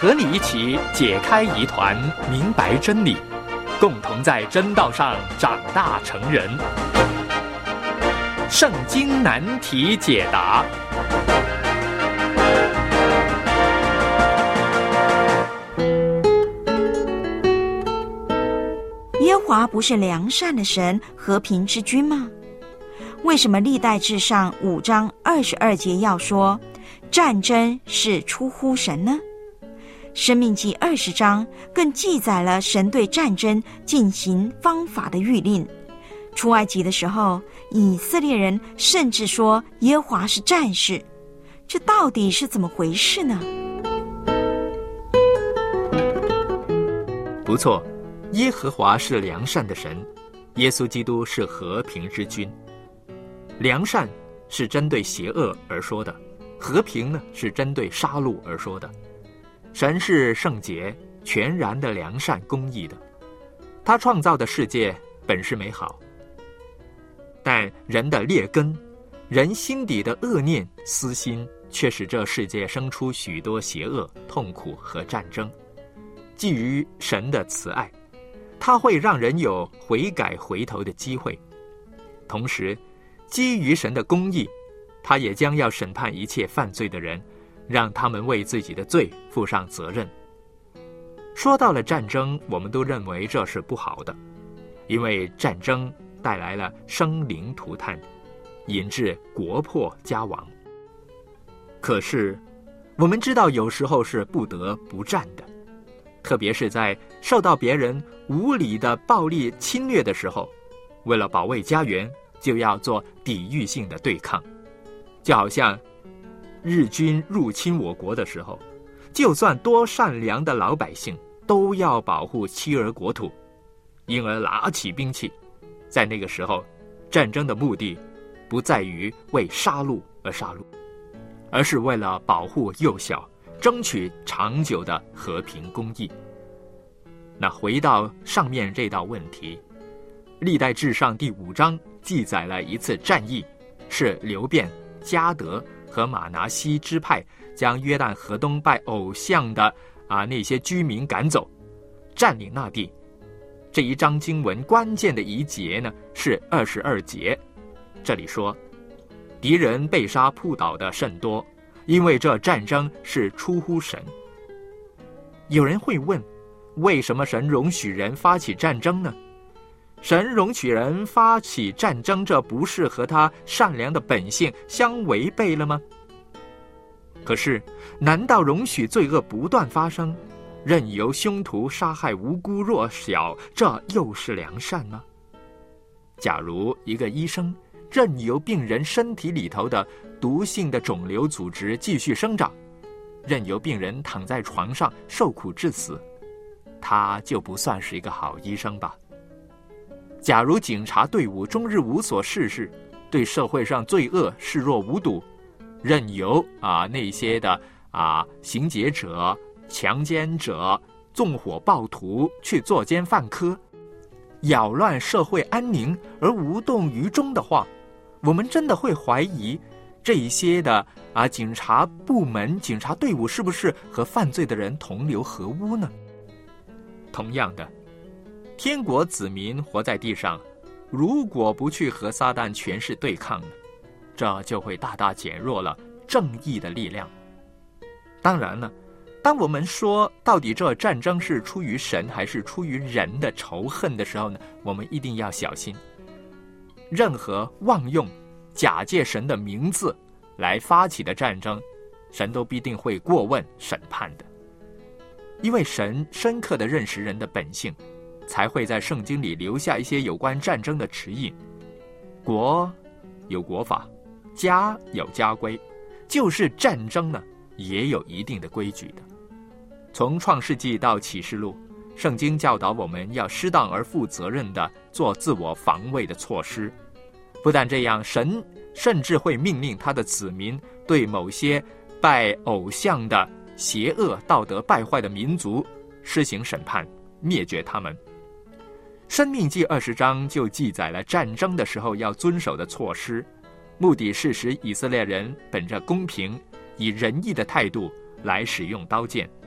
和你一起解开疑团，明白真理，共同在真道上长大成人。圣经难题解答。 耶和华不是良善的神，和平之君吗？为什么历代志上5章22节要说战争是出乎神呢？申命记20章更记载了神对战争进行方法的谕令。出埃及的时候，以色列人甚至说耶和华是战士，这到底是怎么回事呢？ 不错，耶和华是良善的神，耶稣基督是和平之君。良善是针对邪恶而说的，和平呢是针对杀戮而说的。神是圣洁、全然的良善公义的，他创造的世界本是美好，但人的劣根、人心底的恶念、私心，却使这世界生出许多邪恶、痛苦和战争。基于神的慈爱，他会让人有悔改回头的机会，同时基于神的公义，他也将要审判一切犯罪的人，让他们为自己的罪负上责任。说到了战争，我们都认为这是不好的，因为战争带来了生灵涂炭，引致国破家亡。可是我们知道有时候是不得不战的，特别是在受到别人无理的暴力侵略的时候，为了保卫家园，就要做抵御性的对抗。就好像日军入侵我国的时候，就算多善良的老百姓都要保护妻儿国土，因而拿起兵器。在那个时候，战争的目的不在于为杀戮而杀戮，而是为了保护幼小，争取长久的和平公义。那回到上面这道问题，历代志上第5章记载了一次战役，是流便、迦得和玛拿西支派将约旦河东拜偶像的那些居民赶走，占领那地。这一章经文关键的一节呢是22节，这里说敌人被杀扑倒的甚多，因为这战争是出乎神。有人会问，为什么神容许人发起战争呢？神容许人发起战争，这不是和他善良的本性相违背了吗？可是难道容许罪恶不断发生，任由凶徒杀害无辜弱小，这又是良善吗？假如一个医生任由病人身体里头的毒性的肿瘤组织继续生长，任由病人躺在床上受苦致死，他就不算是一个好医生吧？假如警察队伍终日无所事事，对社会上罪恶视若无睹，任由那些的行劫者、强奸者、纵火暴徒去作奸犯科，扰乱社会安宁而无动于衷的话，我们真的会怀疑这一些的警察部门、警察队伍是不是和犯罪的人同流合污呢？同样的，天国子民活在地上，如果不去和撒旦权势对抗呢，这就会大大减弱了正义的力量。当然了，当我们说到底这战争是出于神还是出于人的仇恨的时候呢，我们一定要小心。任何妄用、假借神的名字来发起的战争，神都必定会过问审判的。因为神深刻地认识人的本性，才会在圣经里留下一些有关战争的指引。国有国法，家有家规，就是战争呢，也有一定的规矩的。从创世纪到启示录，圣经教导我们要适当而负责任地做自我防卫的措施。不但这样，神甚至会命令他的子民对某些拜偶像的邪恶道德败坏的民族施行审判，灭绝他们。申命记20章就记载了战争的时候要遵守的措施，目的是使以色列人本着公平以仁义的态度来使用刀剑。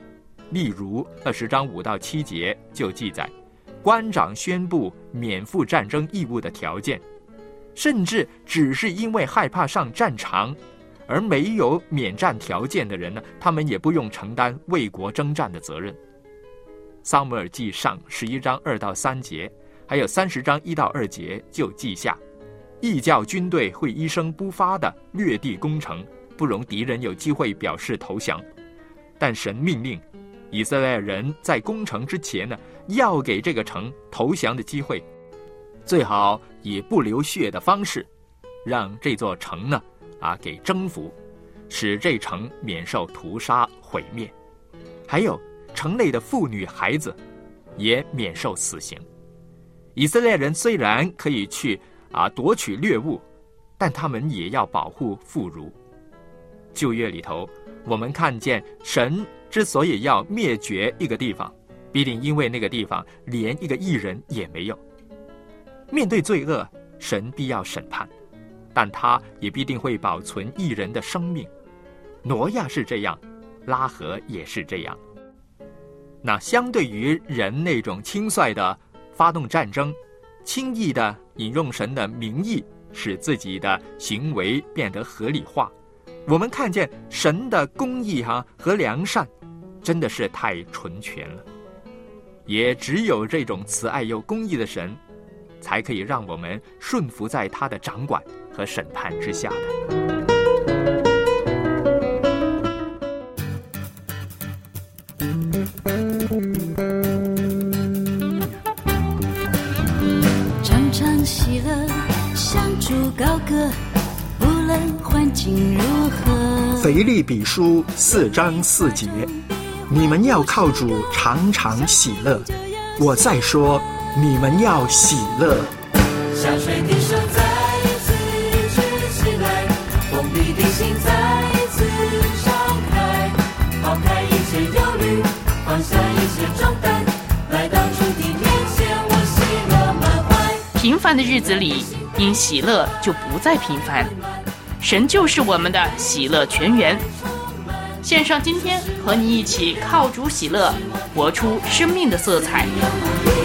例如20章5到7节就记载，官长宣布免负战争义务的条件，甚至只是因为害怕上战场而没有免战条件的人呢，他们也不用承担为国征战的责任。撒母耳记上11章2到3节，还有30章1到2节就记下，异教军队会一声不发地掠地攻城，不容敌人有机会表示投降。但神命令以色列人在攻城之前呢，要给这个城投降的机会，最好以不流血的方式，让这座城呢给征服，使这城免受屠杀毁灭。还有城内的妇女孩子也免受死刑。以色列人虽然可以去夺取掠物，但他们也要保护妇孺。旧约里头，我们看见神之所以要灭绝一个地方，必定因为那个地方连一个义人也没有。面对罪恶，神必要审判，但他也必定会保存义人的生命。挪亚是这样，拉合也是这样。那相对于人那种轻率的发动战争，轻易的引用神的名义，使自己的行为变得合理化，我们看见神的公义和良善真的是太纯全了。也只有这种慈爱又公义的神，才可以让我们顺服在他的掌管和审判之下的。 常常喜乐，向主高歌，无论环境如何。 腓立比书4章4节，你们要靠主常常喜乐。我再说，你们要喜乐。 像水滴手再一次举起来，封闭的心再一次敞开，抛开一切忧虑，放下一切重担，来到主的面前，我喜乐满怀。 平凡的日子里，因喜乐就不再平凡。神就是我们的喜乐泉源。献上今天和你一起靠主喜乐，活出生命的色彩。